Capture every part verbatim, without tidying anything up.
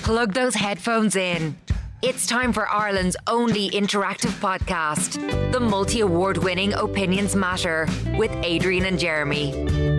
Plug those headphones in. It's time for Ireland's only interactive podcast, the multi-award winning Opinions Matter with Adrian and Jeremy.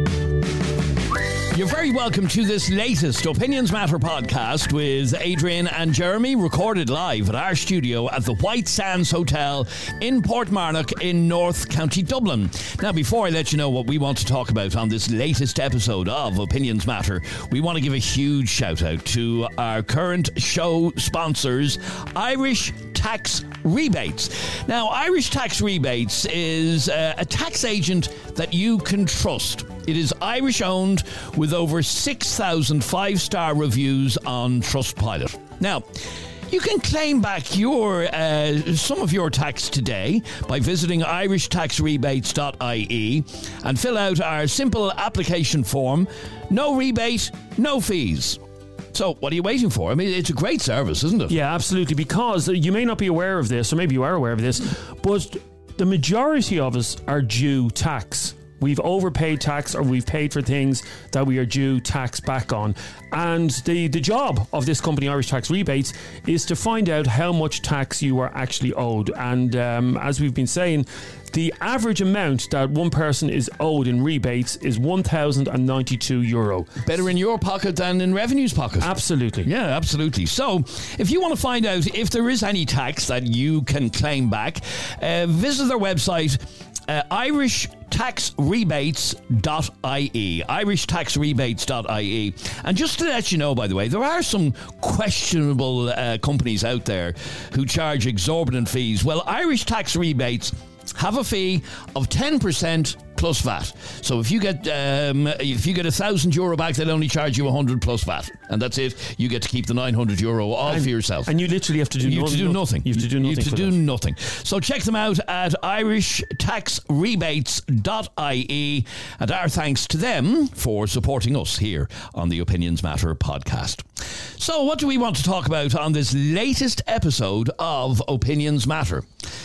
You're very welcome to this latest Opinions Matter podcast with Adrian and Jeremy, recorded live at our studio at the White Sands Hotel in Portmarnock in North County Dublin. Now, before I let you know what we want to talk about on this latest episode of Opinions Matter, we want to give a huge shout out to our current show sponsors, Irish Tax Rebates. Now, Irish Tax Rebates is uh, a tax agent that you can trust. It is Irish owned with over six thousand five-star reviews on Trustpilot. Now, you can claim back your uh, some of your tax today by visiting irish tax rebates dot I E and fill out our simple application form. No rebate, no fees. So, what are you waiting for? I mean, it's a great service, isn't it? Yeah, absolutely, because you may not be aware of this, or maybe you are aware of this, but the majority of us are due tax. We've overpaid tax, or we've paid for things that we are due tax back on. And the, the job of this company, Irish Tax Rebates, is to find out how much tax you are actually owed. And um, as we've been saying, the average amount that one person is owed in rebates is one thousand ninety-two euro. Better in your pocket than in Revenue's pocket. Absolutely. Yeah, absolutely. So, if you want to find out if there is any tax that you can claim back, uh, visit their website, uh, irish tax rebates dot I E. irish tax rebates dot I E. And just to let you know, by the way, there are some questionable uh, companies out there who charge exorbitant fees. Well, Irish Tax Rebates have a fee of ten percent plus V A T. So if you get um, if you get a thousand euro back, they'll only charge you a hundred plus V A T, and that's it. You get to keep the nine hundred euro all and, for yourself. And you literally have to do, you no, have to do nothing. You have to do nothing. You have to do nothing. So check them out at irish tax rebates dot I E, and our thanks to them for supporting us here on the Opinions Matter podcast. So what do we want to talk about on this latest episode of Opinions Matter?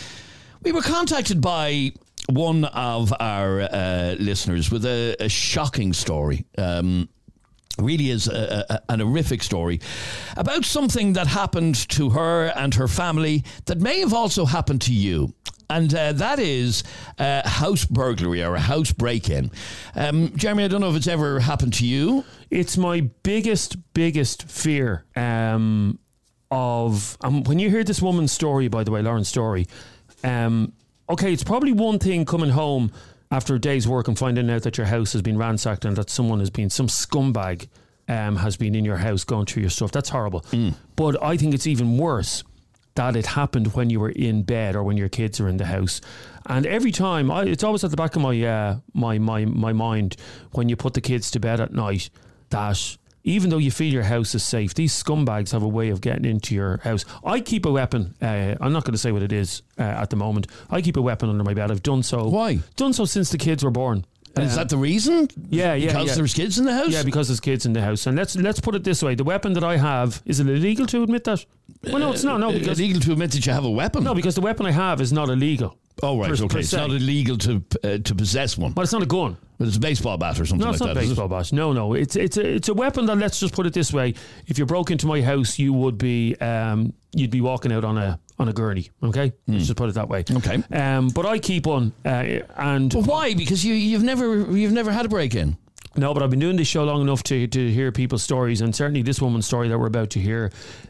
We were contacted by one of our uh, listeners with a, a shocking story. Um, really is a, a, an horrific story about something that happened to her and her family that may have also happened to you. And uh, that is a house burglary or a house break-in. Um, Jeremy, I don't know if it's ever happened to you. It's my biggest, biggest fear um, of... Um, when you hear this woman's story, by the way, Lauren's story... Um, okay, it's probably one thing coming home after a day's work and finding out that your house has been ransacked and that someone has been, some scumbag um, has been in your house going through your stuff. That's horrible. Mm. But I think it's even worse that it happened when you were in bed or when your kids are in the house. And every time, I, it's always at the back of my, uh, my, my, my mind when you put the kids to bed at night that... even though you feel your house is safe, these scumbags have a way of getting into your house. I keep a weapon. Uh, I'm not going to say what it is uh, at the moment. I keep a weapon under my bed. I've done so. Why? Done so since the kids were born. And um, is that the reason? Yeah, yeah. Because yeah. there's kids in the house? Yeah, because there's kids in the house. And let's let's put it this way. The weapon that I have, is it illegal to admit that? Well, no, it's not. No, because illegal to admit that you have a weapon? No, because the weapon I have is not illegal. Oh, right, per, okay. Per it's se. not illegal to uh, to possess one. But it's not a gun. But it's a baseball bat or something no, like that. No, it's not baseball bat. No, no. It's it's a it's a weapon that, let's just put it this way. If you broke into my house, you would be um you'd be walking out on a on a gurney. Okay, mm. let's just put it that way. Okay. Um, but I keep one. Uh, and but why? Because you you've never you've never had a break in. No, but I've been doing this show long enough to to hear people's stories, and certainly this woman's story that we're about to hear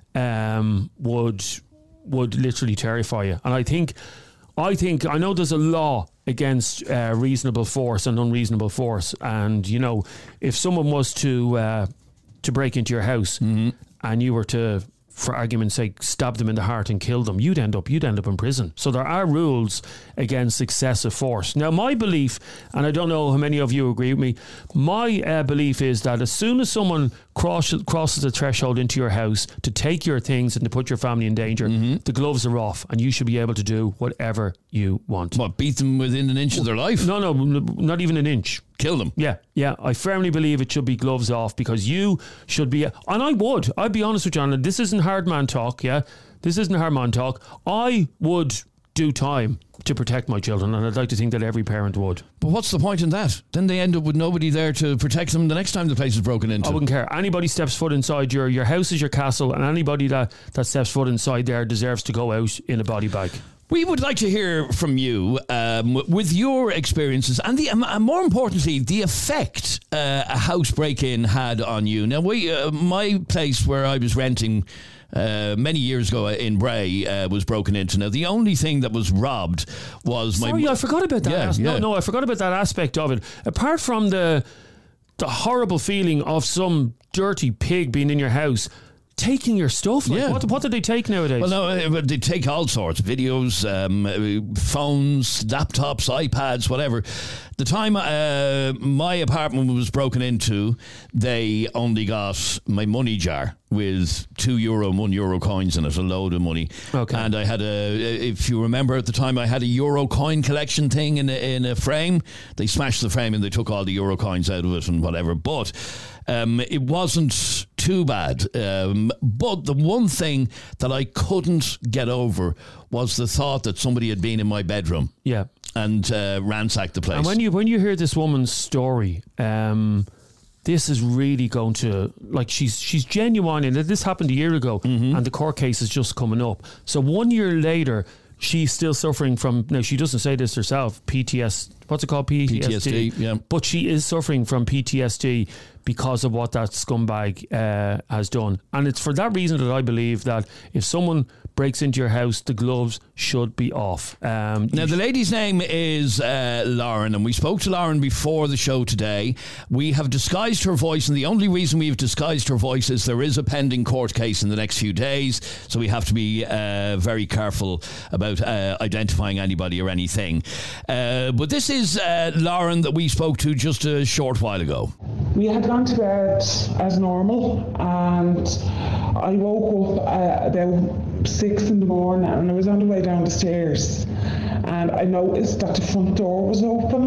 um would would literally terrify you. And I think. I think, I know there's a law against uh, reasonable force and unreasonable force. And, you know, if someone was to uh, to break into your house mm-hmm. and you were to, for argument's sake, stab them in the heart and kill them, you'd end up you'd end up in prison. So there are rules against excessive force. Now, my belief, and I don't know how many of you agree with me, my uh, belief is that as soon as someone cross, crosses the threshold into your house to take your things and to put your family in danger, mm-hmm. the gloves are off and you should be able to do whatever you want. What, beat them within an inch of their life? No, no, not even an inch. Kill them. Yeah, yeah. I firmly believe it should be gloves off because you should be, and I would, I'd be honest with you, and this isn't hard man talk, yeah? This isn't hard man talk. I would do time to protect my children, and I'd like to think that every parent would. But what's the point in that? Then they end up with nobody there to protect them the next time the place is broken into. I wouldn't care. Anybody steps foot inside your your house is your castle, and anybody that, that steps foot inside there deserves to go out in a body bag. We would like to hear from you um, with your experiences and the um, more importantly the effect uh, a house break-in had on you. Now, we uh, my place where I was renting Uh, many years ago in Bray uh, was broken into. Now, the only thing that was robbed was my... Sorry, I forgot about that. Yeah, as- yeah. No, no, I forgot about that aspect of it. Apart from the the horrible feeling of some dirty pig being in your house, taking your stuff. Like, Yeah. what, what do they take nowadays? Well, no, uh, they take all sorts, videos, um, uh, phones, laptops, iPads, whatever. The time uh, my apartment was broken into, they only got my money jar with two euro, one euro coins in it, a load of money. Okay. And I had a, if you remember at the time, I had a euro coin collection thing in a, in a frame. They smashed the frame and they took all the euro coins out of it and whatever. But um, it wasn't too bad. Um, but the one thing that I couldn't get over was the thought that somebody had been in my bedroom. Yeah. And uh, ransacked the place. And when you when you hear this woman's story, um, this is really going to, like, she's she's genuine, and this happened a year ago, Mm-hmm. and the court case is just coming up. So one year later, she's still suffering from, now she doesn't say this herself, P T S, what's it called? P T S D. P T S D, yeah. But she is suffering from P T S D because of what that scumbag uh, has done. And it's for that reason that I believe that if someone breaks into your house, the gloves should be off. Um, Now, the lady's name is uh, Lauren, and we spoke to Lauren before the show today. We have disguised her voice, and the only reason we've disguised her voice is there is a pending court case in the next few days, so we have to be uh, very careful about uh, identifying anybody or anything. Uh, but this is uh, Lauren that we spoke to just a short while ago. We had gone to bed as normal, and I woke up uh, about six in the morning, and I was on the way down the stairs, and I noticed that the front door was open,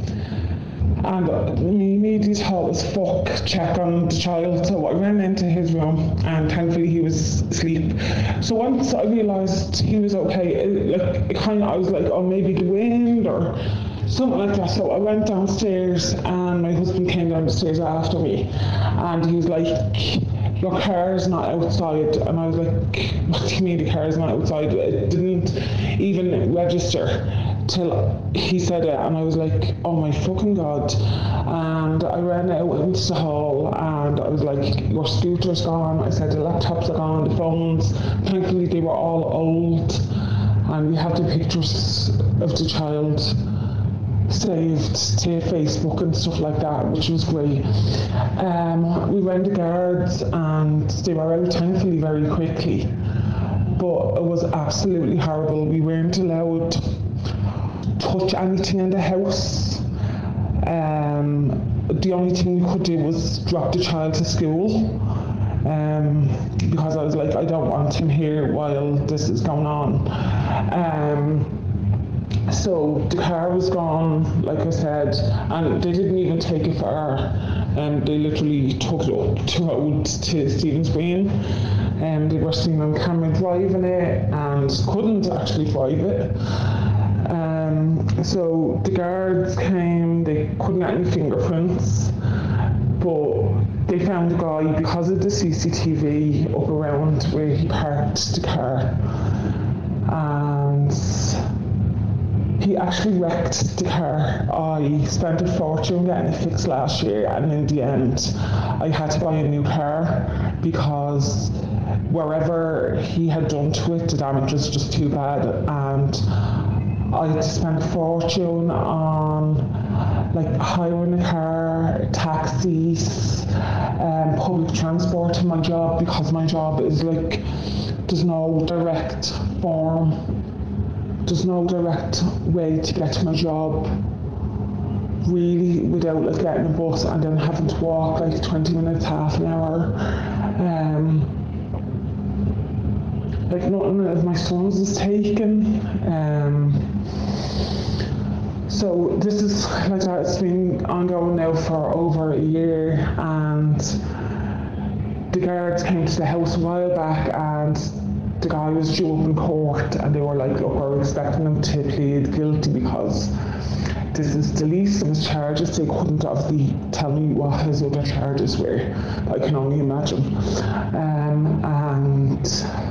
and uh, me immediately thought, as fuck, check on the child. So I ran into his room, and thankfully he was asleep. So once I realised he was okay, it, like, it kind of, I was like, oh, maybe the wind or something like that. So I went downstairs, and my husband came down the stairs after me, and he was like, your car's not outside. And I was like, what do you mean the car's not outside? It didn't even register till he said it, and I was like, oh my fucking God. And I ran out into the hall, and I was like, your scooter's gone. I said, the laptops are gone, the phones. Thankfully they were all old, and we have the pictures of the child saved to Facebook and stuff like that, which was great. Um, we rang the guards, and they were out thankfully very quickly, but it was absolutely horrible. We weren't allowed to touch anything in the house. Um, the only thing we could do was drop the child to school, um, because I was like, I don't want him here while this is going on. Um, So the car was gone, like I said, and they didn't even take it far, and they literally took it up to road to Stephen's Green, and they were seen on camera driving it and couldn't actually drive it. Um, so the guards came, they couldn't get any fingerprints, but they found the guy because of the C C T V up around where he parked the car, and he actually wrecked the car. I spent a fortune getting it fixed last year, and in the end I had to buy a new car because wherever he had done to it, the damage was just too bad, and I had to spend a fortune on like hiring a car, taxis, um, public transport to my job, because my job is like, there's no direct form There's no direct way to get to my job, really, without like getting a bus and then having to walk like twenty minutes, half an hour. Um, like nothing of my son's is taken. Um, so this is like that. It's been ongoing now for over a year, and the guards came to the house a while back, and the guy was due up in court, and they were like, look, we're expecting him to plead guilty because this is the least of his charges. They couldn't obviously tell me what his other charges were. I can only imagine. Um, and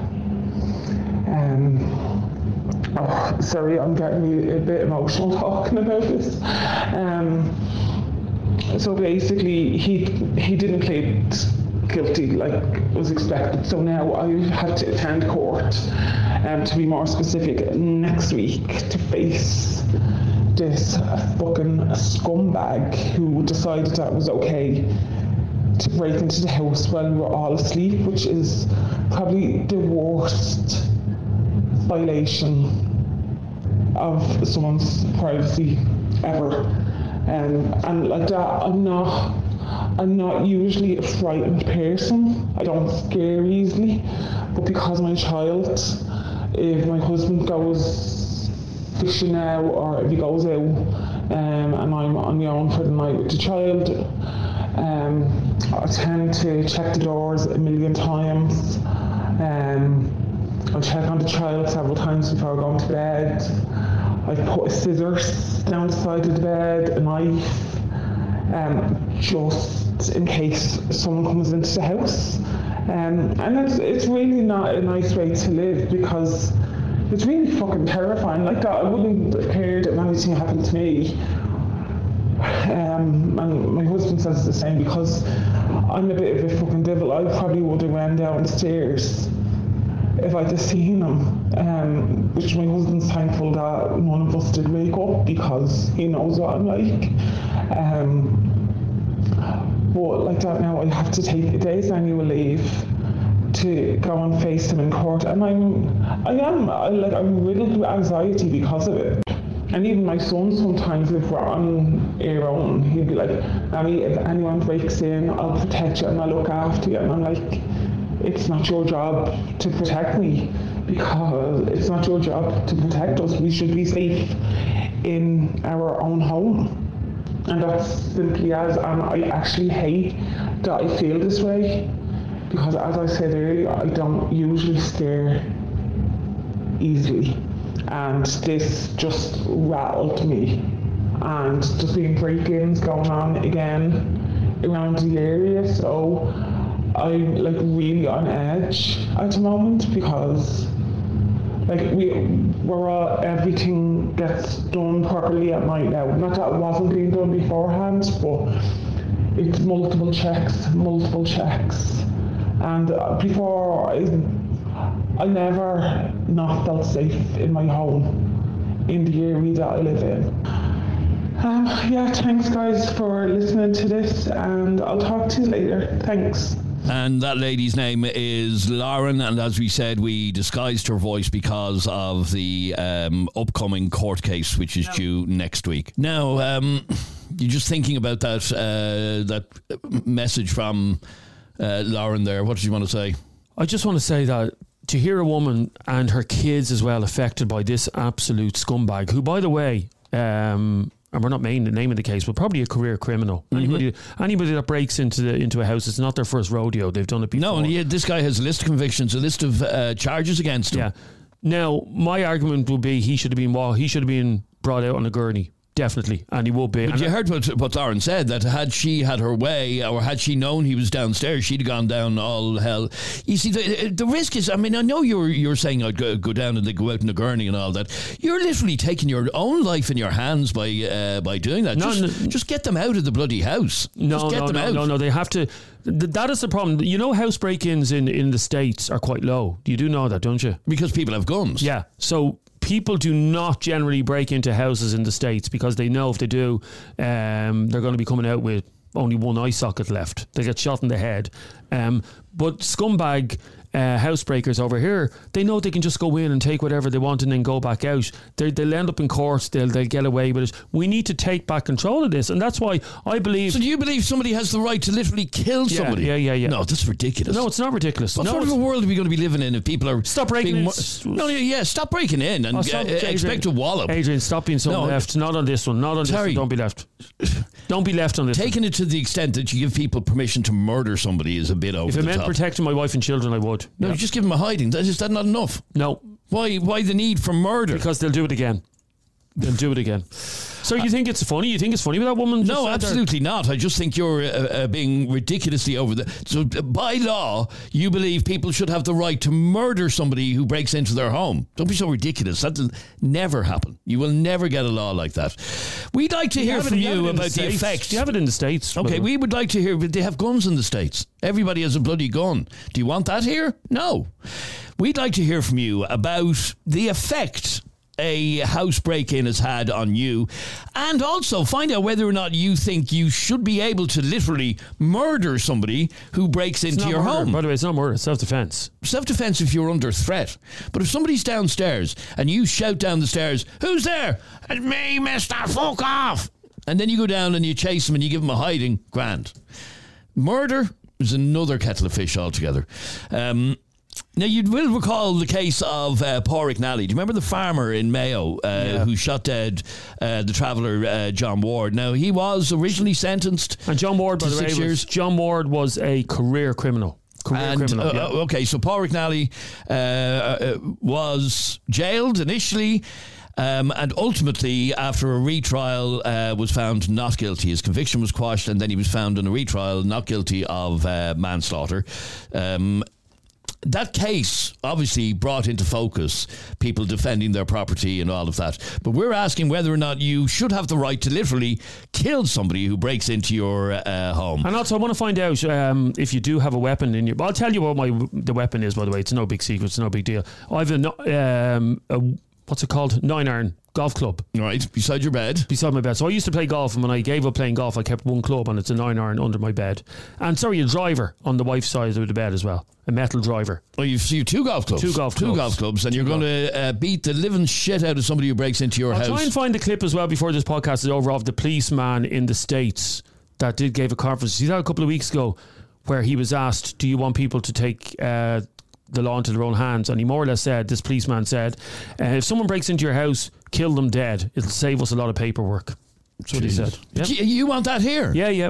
um, oh, sorry, I'm getting a bit emotional talking about this. Um, so basically, he he didn't plead guilty like was expected. So now I have to attend court, um, to be more specific, next week to face this fucking scumbag who decided that it was okay to break into the house while we were all asleep, which is probably the worst violation of someone's privacy ever. Um, and like that, I'm not, I'm not usually a frightened person. I don't scare easily, but because my child, if my husband goes fishing now, or if he goes out um, and I'm on my own for the night with the child, um, I tend to check the doors a million times. Um, I'll check on the child several times before going to bed. I put a scissors down the side of the bed, a knife, um, just in case someone comes into the house. Um, and it's, it's really not a nice way to live, because it's really fucking terrifying. Like that, I wouldn't have cared if anything happened to me. Um, and my husband says the same, because I'm a bit of a fucking devil. I probably would have ran down the stairs if I'd have seen him. Um, which my husband's thankful that none of us did wake up, because he knows what I'm like. Um, but like that now, I have to take a day's annual leave to go and face him in court, and I'm, I am, I, like, I'm riddled with anxiety because of it. And even my son sometimes, if we're on our own, he'd be like, Nanny, if anyone breaks in, I'll protect you and I'll look after you. And I'm like, it's not your job to protect me, because it's not your job to protect us. We should be safe in our own home. And that's simply as, and I actually hate that I feel this way. Because as I said earlier, I don't usually scare easily. And this just rattled me. And there's been break-ins going on again around the area. So I'm like really on edge at the moment, because like we, we're all, everything gets done properly at night now. Not that it wasn't being done beforehand, but it's multiple checks, multiple checks. And before, I, I never not felt safe in my home, in the area that I live in. Um, yeah, thanks guys for listening to this, and I'll talk to you later. Thanks. And that lady's name is Lauren, and as we said, we disguised her voice because of the um, upcoming court case, which is due next week. Now, um, you're just thinking about that uh, that message from Uh, Lauren there, what did you want to say? I just want to say that to hear a woman and her kids as well affected by this absolute scumbag, who, by the way, um, and we're not naming the case, but probably a career criminal. Mm-hmm. Anybody, anybody that breaks into the into a house, it's not their first rodeo. They've done it before. No, and he, this guy has a list of convictions, a list of uh, charges against him. Yeah. Now, my argument would be he should have been well, he should have been brought out on a gurney. Definitely, and he will be. But and you heard what, what Lauren said, that had she had her way, or had she known he was downstairs, she'd have gone down all hell. You see, the, the risk is, I mean, I know you're you're saying I'd go, go down and they go out in a gurney and all that. You're literally taking your own life in your hands by uh, by doing that. No, just, no, just get them out of the bloody house. No, just get no, them no, out. no, no, they have to. Th- that is the problem. You know, house break-ins in, in the States are quite low. You do know that, don't you? Because people have guns. Yeah, so people do not generally break into houses in the States, because they know if they do, um, they're going to be coming out with only one eye socket left. They get shot in the head. Um, but scumbag uh, housebreakers over here, they know they can just go in and take whatever they want and then go back out. They're, they'll end up in court. They'll, they'll get away with it. We need to take back control of this. And that's why I believe... So do you believe somebody has the right to literally kill yeah, somebody? Yeah, yeah, yeah. No, that's ridiculous. No, it's not ridiculous. What no, sort of a world are we going to be living in if people are... Stop breaking being in. Mo- no, yeah, yeah, stop breaking in and oh, stop, uh, Adrian, expect to wallop. Adrian, stop being so no, left. Not on this one. Not on Terry, this one. Don't be left. Don't be left on this Taking one. it to the extent that you give people permission to murder somebody is a a bit over If it the meant top. protecting my wife and children, I would. No, Yeah. you just give them a hiding. Is that not enough? No, Why? Why the need for murder? because they'll do it again. They'll do it again. So you think it's funny? You think it's funny with that woman? just No, sat there? absolutely not. I just think you're uh, uh, being ridiculously over the. So, uh, by law, you believe people should have the right to murder somebody who breaks into their home. Don't be so ridiculous. That'll never happen. You will never get a law like that. We'd like to You hear have it- from you have you it in about the States. effect. You have it in the States. Okay, Well, we would like to hear, but they have guns in the States. Everybody has a bloody gun. Do you want that here? No. We'd like to hear from you about the effect a house break-in has had on you, and also find out whether or not you think you should be able to literally murder somebody who breaks it's into not your murder. home. By the way, it's not murder. It's self-defense. Self-defense if you're under threat. But if somebody's downstairs and you shout down the stairs, "Who's there?" "It's me, mister, fuck off." And then you go down and you chase them and you give them a hiding, grand. Murder is another kettle of fish altogether. Um, now, you will recall the case of uh, Pádraig Nally. Do you remember the farmer in Mayo uh, Yeah. who shot dead uh, the traveller uh, John Ward? Now, he was originally sentenced And John Ward, by to the way, six was, years. John Ward was a career criminal. Career And, criminal. uh, yeah. okay, so Pádraig Nally uh, uh, was jailed initially. Um, and ultimately, after a retrial, uh, was found not guilty. His conviction was quashed, and then he was found in a retrial not guilty of uh, manslaughter. Um, that case obviously brought into focus people defending their property and all of that. But we're asking whether or not you should have the right to literally kill somebody who breaks into your uh, home. And also, I want to find out um, if you do have a weapon in your. I'll tell you what my the weapon is. By the way, it's no big secret. It's no big deal. I have a, no- um, a what's it called? Nine iron golf club Right, beside your bed. beside my bed. So I used to play golf, and when I gave up playing golf, I kept one club, and it's a nine iron under my bed. And sorry, a driver on the wife's side of the bed as well, a metal driver. Oh, you've, so you've two golf clubs. Two golf Two clubs. golf clubs, and you're going to uh, beat the living shit out of somebody who breaks into your I'll house. try and find the clip as well before this podcast is over of the policeman in the States that did gave a conference. See that a couple of weeks ago where he was asked, do you want people to take uh, the law into their own hands? And he more or less said, this policeman said, uh, if someone breaks into your house, kill them dead. It'll save us a lot of paperwork. That's what he said. Yeah, You, you want that here? yeah. yeah.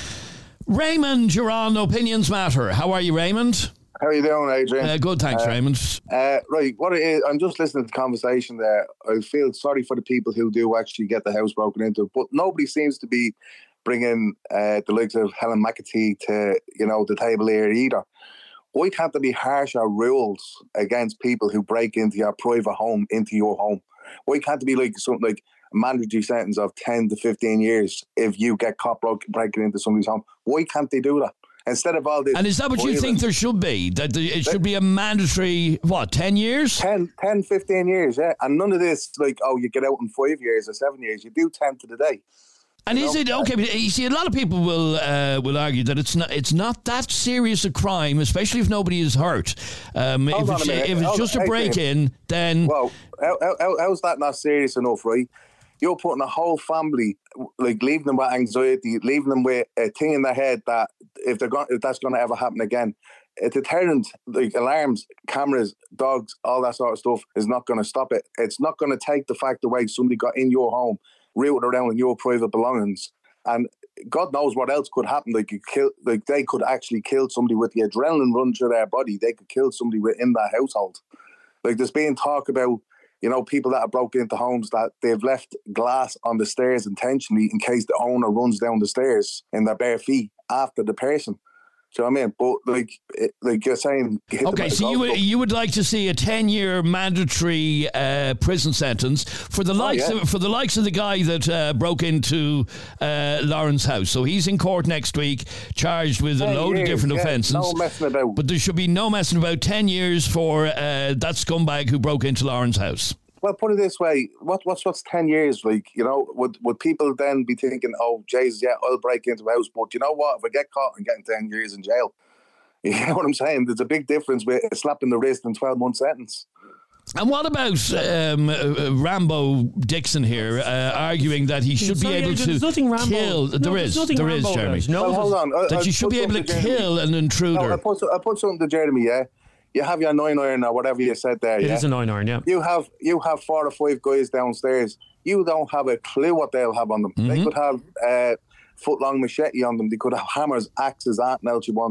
Raymond, you're on Opinions Matter. How are you, Raymond? How are you doing, Adrian? Uh, good, thanks, Uh, Raymond. Uh, right, what it is, I'm just listening to the conversation there. I feel sorry for the people who do actually get the house broken into, but nobody seems to be bringing uh, the likes of Helen McAtee to, you know, the table here either. Why can't there be harsher rules against people who break into your private home, into your home? Why can't there be like something like a mandatory sentence of ten to fifteen years if you get caught broke, breaking into somebody's home? Why can't they do that? Instead of all this... And is that what you violence- think there should be? That the, it should be a mandatory, what, ten years? ten, ten, fifteen years, yeah. And none of this, like, oh, you get out in five years or seven years. You do ten to the day. And You is know? it okay? But you see, a lot of people will uh, will argue that it's not it's not that serious a crime, especially if nobody is hurt. Um, if Hold on it's, a minute. if it's Hold just on. a Hey, break in, then Well, how, how, how's that not serious enough, right? You're putting a whole family, like, leaving them with anxiety, leaving them with a thing in their head that if they're going, if that's going to ever happen again, a deterrent, like alarms, cameras, dogs, all that sort of stuff is not going to stop it. It's not going to take the fact away somebody got in your home, rooted around in your private belongings, and God knows what else could happen. Like, you kill, like they could actually kill somebody with the adrenaline running through their body. They could kill somebody within that household. Like, there's been talk about, you know, people that have broken into homes that they've left glass on the stairs intentionally in case the owner runs down the stairs in their bare feet after the person. Do you know what I mean? But like, it, like you're saying, hit them okay. with a So you golf would club. you would like to see a ten year mandatory uh, prison sentence for the likes yeah. of, for the likes of the guy that uh, broke into uh, Lauren's house. So he's in court next week, charged with a Ten load years, of different yeah, offences. no messing about. But there should be no messing about. Ten years for uh, that scumbag who broke into Lauren's house. Well, put it this way: what, what's what's ten years like? You know, would would people then be thinking, "Oh, Jesus, yeah, I'll break into a house"? But you know what? If I get caught, I'm getting ten years in jail. You know what I'm saying? There's a big difference with a slap in the wrist and twelve month sentence. And what about um, uh, uh, Rambo Dixon here uh, arguing that he should Sorry, be able there's to nothing Rambo. kill? No, there there's is, nothing there Rambo is, Jeremy. does. No, Well, hold on. I- That I'll you should put be able to something Jeremy. kill an intruder. No, I put I put something to Jeremy. Yeah, you have your nine iron or whatever you said there. It yeah, is a nine iron, yeah. you have you have four or five guys downstairs. You don't have a clue what they'll have on them. Mm-hmm. They could have a uh, foot long machete on them. They could have hammers, axes, anything else you want.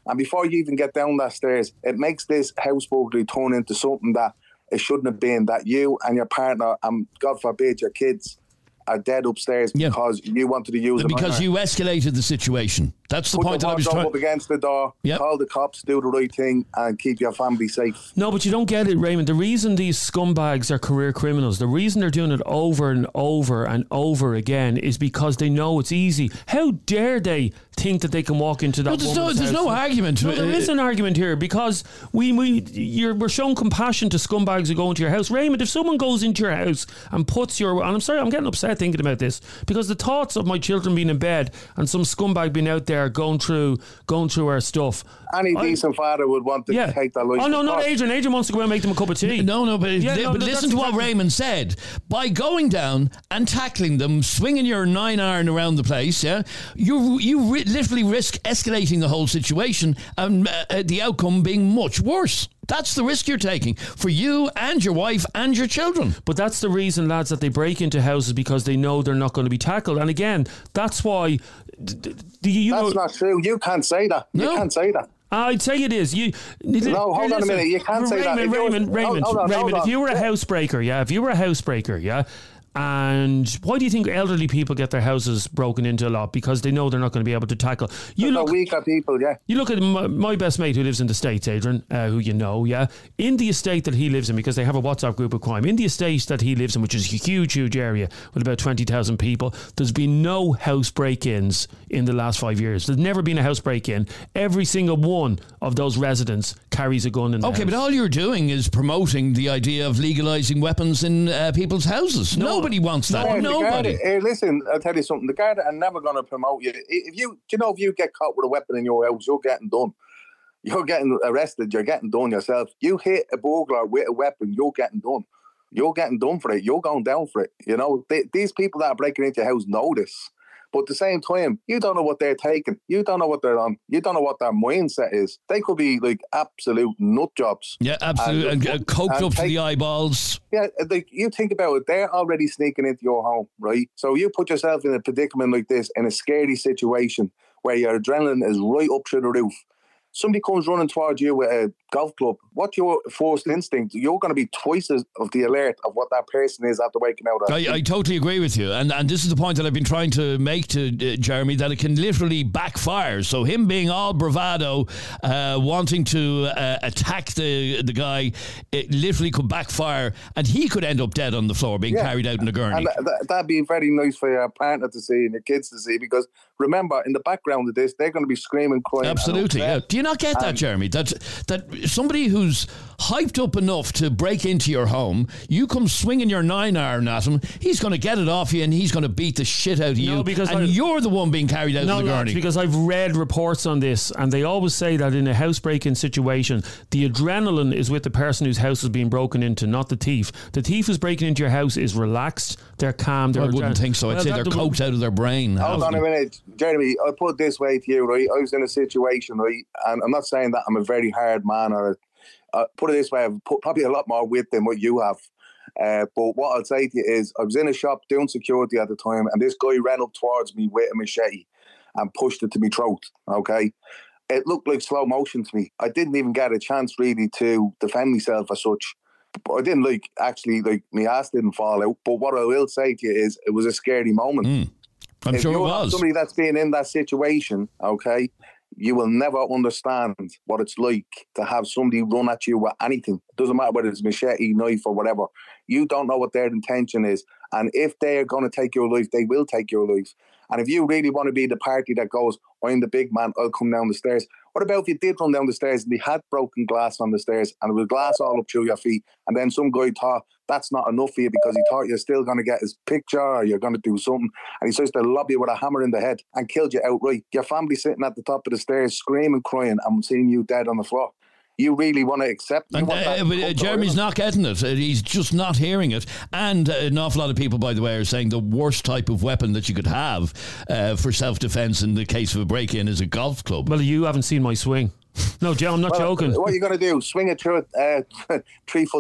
And before you even get down that stairs, it makes this house burglary turn into something that it shouldn't have been, that you and your partner, and God forbid your kids, are dead upstairs yeah. because you wanted to use them. Because you escalated the situation. That's the Put point the that I was trying. up against the door, yep. call the cops, do the right thing, and keep your family safe. No, but you don't get it, Raymond. The reason these scumbags are career criminals, the reason they're doing it over and over and over again, is because they know it's easy. How dare they think that they can walk into that? No, there's no, there's no argument. No, there is an argument here, because we we you're we're showing compassion to scumbags who go into your house. Raymond, if someone goes into your house and puts your, and I'm sorry, I'm getting upset thinking about this, because the thoughts of my children being in bed and some scumbag being out there going through going through our stuff. Any I, decent father would want to yeah. take that life. Oh no, not Adrian. Adrian wants to go and make them a cup of tea. No, no, but, yeah, they, no, but listen to exactly. what Raymond said. By going down and tackling them, swinging your nine iron around the place, yeah, you you ri- literally risk escalating the whole situation and uh, the outcome being much worse. That's the risk you're taking for you and your wife and your children. But that's the reason, lads, that they break into houses, because they know they're not going to be tackled. And again, that's why. D- d- you That's know, not true. You can't say that. No. You can't say that. I'd say it is. You no, hold on a minute. You can't say that. Raymond, Raymond, Raymond, hold on, Raymond. hold on. If you were a housebreaker, yeah. If you were a housebreaker, yeah. And why do you think elderly people get their houses broken into a lot? Because they know they're not going to be able to tackle. You They're look, weaker people, yeah. You look at my, my best mate who lives in the States, Adrian, uh, who you know, yeah. In the estate that he lives in, because they have a WhatsApp group of crime, in the estate that he lives in, which is a huge, huge area with about twenty thousand people, there's been no house break-ins in the last five years. There's never been a house break-in. Every single one of those residents carries a gun in the Okay, house. but all you're doing is promoting the idea of legalising weapons in uh, people's houses. No. Nobody wants that. Yeah, the Nobody. Garda, hey, listen, I'll tell you something. The Garda are never going to promote you. If you, you know, if you get caught with a weapon in your house, you're getting done. You're getting arrested. You're getting done yourself. You hit a burglar with a weapon, you're getting done. You're getting done for it. You're going down for it. You know, they, these people that are breaking into your house know this. But at the same time, you don't know what they're taking. You don't know what they're on. You don't know what their mindset is. They could be like absolute nut jobs. Yeah, absolutely. And, and uh, coked and up take, to the eyeballs. Yeah, like you think about it, they're already sneaking into your home, right? So you put yourself in a predicament like this, in a scary situation where your adrenaline is right up through the roof. Somebody comes running towards you with a golf club. What's your first instinct? You're going to be twice as of the alert of what that person is after waking out. I, I totally agree with you, and and this is the point that I've been trying to make to uh, Jeremy, that it can literally backfire. So him being all bravado, uh, wanting to uh, attack the the guy, it literally could backfire, and he could end up dead on the floor, being yeah. carried out in a gurney. And that, that'd be very nice for your partner to see and your kids to see, because remember, in the background of this, they're going to be screaming, crying. Absolutely, yeah. Do you not get that, um, Jeremy? That that somebody who's hyped up enough to break into your home, you come swinging your nine iron at him, he's going to get it off you and he's going to beat the shit out of no, you, because and I, you're the one being carried out no, of the gurney. No, because I've read reports on this, and they always say that in a housebreaking situation, the adrenaline is with the person whose house is being broken into, not the thief. The thief who's breaking into your house is relaxed, they're calm. They're I wouldn't think so. I'd well, say they're coked out of their brain. Hold on a minute, Jeremy. I'll put it this way to you, right? I was in a situation, right? And I'm not saying that I'm a very hard man, or uh, put it this way, I've put probably a lot more wit than what you have. Uh, but what I'll say to you is, I was in a shop doing security at the time, and this guy ran up towards me with a machete and pushed it to my throat. Okay, it looked like slow motion to me. I didn't even get a chance really to defend myself as such. But I didn't like actually like my ass didn't fall out. But what I will say to you is, it was a scary moment. Mm, I'm if sure it you're was. Somebody that's been in that situation, okay, you will never understand what it's like to have somebody run at you with anything. It doesn't matter whether it's machete, knife, or whatever. You don't know what their intention is. And if they're going to take your life, they will take your life. And if you really want to be the party that goes, I'm the big man, I'll come down the stairs. What about if you did run down the stairs and they had broken glass on the stairs and there was glass all up through your feet, and then some guy thought that's not enough for you because he thought you're still going to get his picture or you're going to do something, and he starts to lob you with a hammer in the head and killed you outright. Your family sitting at the top of the stairs screaming, crying, and seeing you dead on the floor. You really want to accept and, uh, but, uh, Jeremy's not getting it. Uh, he's just not hearing it. And uh, an awful lot of people, by the way, are saying the worst type of weapon that you could have uh, for self-defense in the case of a break-in is a golf club. Well, you haven't seen my swing. No, Joe, I'm not well, joking. What are you going to do? Swing it through a uh, three-foot door?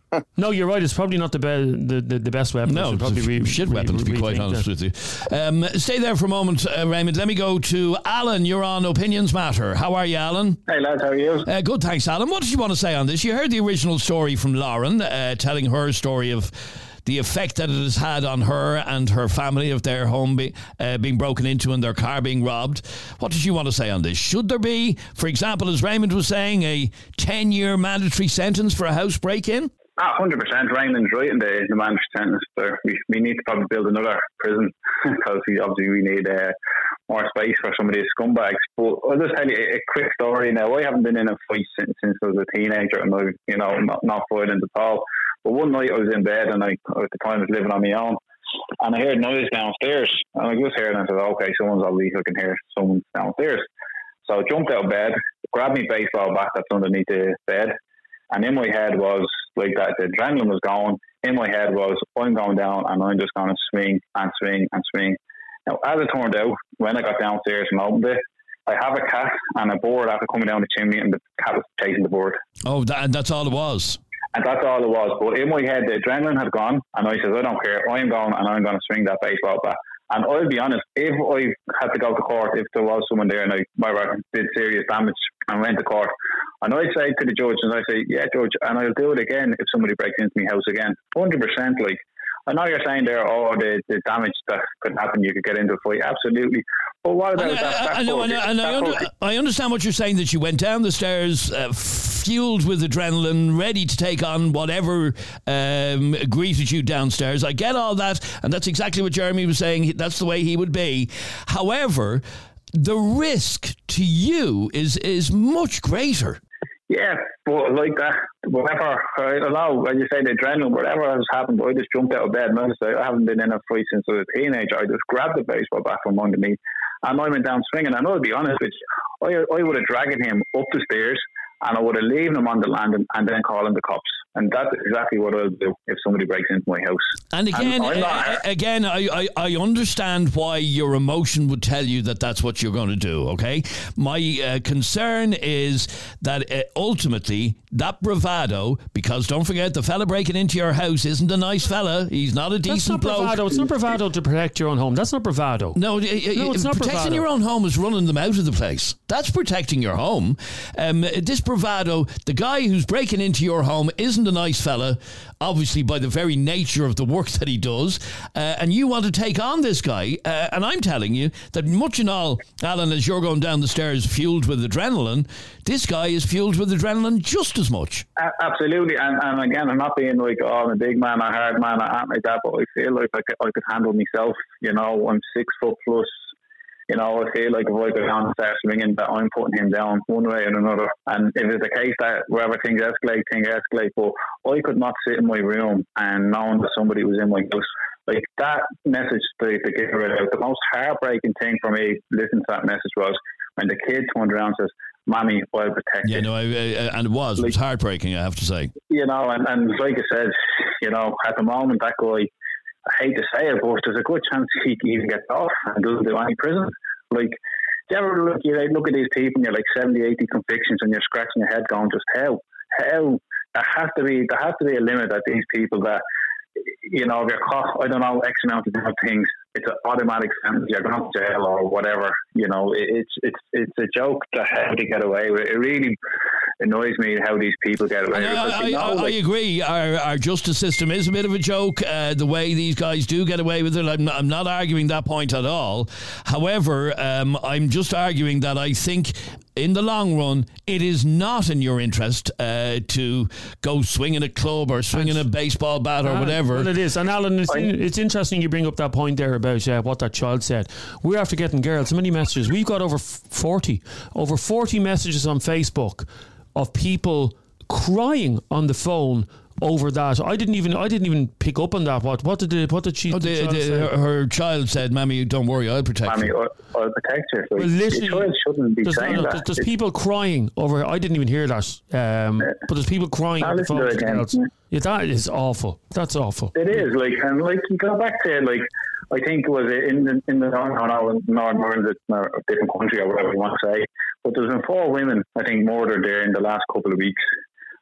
No, you're right. It's probably not the be- the, the, the best weapon. No, it's it's probably a re- shit re- weapon, to be re- quite rethink honest that. with you. Um, stay there for a moment, uh, Raymond. Let me go to Alan. You're on Opinions Matter. How are you, Alan? Hey lads, how are you? Uh, good, thanks, Alan. What did you want to say on this? You heard the original story from Lauren, uh, telling her story of the effect that it has had on her and her family of their home be, uh, being broken into and their car being robbed. What did you want to say on this? Should there be, for example, as Raymond was saying, a ten-year mandatory sentence for a house break-in? Ah, one hundred percent. Raymond's right in the, the mandatory sentence there. We, we need to probably build another prison because we, obviously we need uh, more space for some of these scumbags. But I'll just tell you a, a quick story now. I haven't been in a fight since, since I was a teenager, and I, you know, not, not violent at all. But one night I was in bed, and I, at the time I was living on my own, and I heard noise downstairs. And I just heard it and I said, okay, someone's obviously, I can hear someone downstairs. So I jumped out of bed, grabbed my baseball bat that's underneath the bed, and in my head was, like that, the adrenaline was going. In my head was, I'm going down and I'm just going to swing and swing and swing. Now, as it turned out, when I got downstairs and opened it, I have a cat and a bird after coming down the chimney, and the cat was chasing the bird. Oh, that, and that's all it was? And that's all it was. But in my head, the adrenaline had gone, and I said, I don't care. I'm going and I'm going to swing that baseball bat. And I'll be honest, if I had to go to court, if there was someone there and I whatever, did serious damage and went to court, and I'd say to the judge, and I say, yeah, judge, and I'll do it again if somebody breaks into my house again. one hundred percent, like, I know you're saying there, oh, the, the damage that could happen, you could get into a fight. Absolutely. But what about I, that? I, that I, know, focus, I, know, I, that under, focus. I understand what you're saying, that you went down the stairs uh, fueled with adrenaline, ready to take on whatever um, greeted you downstairs. I get all that, and that's exactly what Jeremy was saying. That's the way he would be. However, the risk to you is is much greater. Yeah, but like that, whatever, I don't know, when you say the adrenaline, whatever has happened, I just jumped out of bed, and I, say, I haven't been in a fight since I was a teenager. I just grabbed the baseball bat from underneath, and I went down swinging, and I'll be honest with you, I, I would have dragged him up the stairs, and I would have left him on the landing, and then calling the cops. And that's exactly what I'll do if somebody breaks into my house. And again, and uh, again, I, I, I understand why your emotion would tell you that that's what you're going to do, okay? My uh, concern is that uh, ultimately that bravado, because don't forget, the fella breaking into your house isn't a nice fella. He's not a decent That's not bloke. bravado. It's not bravado to protect your own home. That's not bravado. No, uh, No, it's not protecting bravado. your own home is running them out of the place. That's protecting your home. Um, this bravado, the guy who's breaking into your home isn't a nice fella, obviously by the very nature of the work that he does, uh, and you want to take on this guy, uh, and I'm telling you that much in all, Alan, as you're going down the stairs fueled with adrenaline, this guy is fueled with adrenaline just as much. A- Absolutely, and, and again, I'm not being like, oh, I'm a big man, a hard man, I act like that, but I feel like I could, I could handle myself. You know, I'm six foot plus. You know, I feel like if I go down and start swinging, that I'm putting him down one way or another. And if it's the case that wherever things escalate, things escalate. But I could not sit in my room and knowing that somebody was in my house. Like that message to, to get rid of. The most heartbreaking thing for me listening to that message was when the kid turned around and says, Mommy, I'll protect Yeah, you. no, I, I, and it was. It was heartbreaking, I have to say. You know, and, and like I said, you know, at the moment, that guy, I hate to say it, but there's a good chance he even gets off and doesn't do any prison. Like, do you ever look, you like, look at these people and you're like seventy, eighty convictions and you're scratching your head going, just how? How? There has to be, there has to be a limit at these people that, you know, if you're caught, I don't know, X amount of different things, it's an automatic sentence, you're going to jail or whatever. You know, it, it's it's it's a joke to how they get away with it. It really annoys me how these people get away with it. I, You know, I, I, like, I agree. Our, our justice system is a bit of a joke. Uh, the way these guys do get away with it, I'm not, I'm not arguing that point at all. However, um, I'm just arguing that I think in the long run, it is not in your interest uh, to go swinging a club or swinging a baseball bat or Ah, whatever. Well, it is. And Alan, it's, in, it's interesting you bring up that point there about uh, what that child said. We're after getting girls, so many messages. We've got over forty, over forty messages on Facebook of people crying on the phone over that. I didn't even I didn't even pick up on that. What what did the, what did she? Oh, the the, child the, say? her, her child said, "Mammy, don't worry, I'll protect Mommy, you." I'll, I'll protect you. Like, Well, literally, your child shouldn't be there's, saying no, that. there's, there's It's- people crying over. I didn't even hear that. Um, but there's people crying I'll on the listen phone. to it to again. girls. Yeah, that is awful. That's awful. It is, like, and like you go back to, like, I think it was in the in the I don't know, Northern Ireland, or a different country or whatever you want to say, but there's been four women I think murdered there in the last couple of weeks.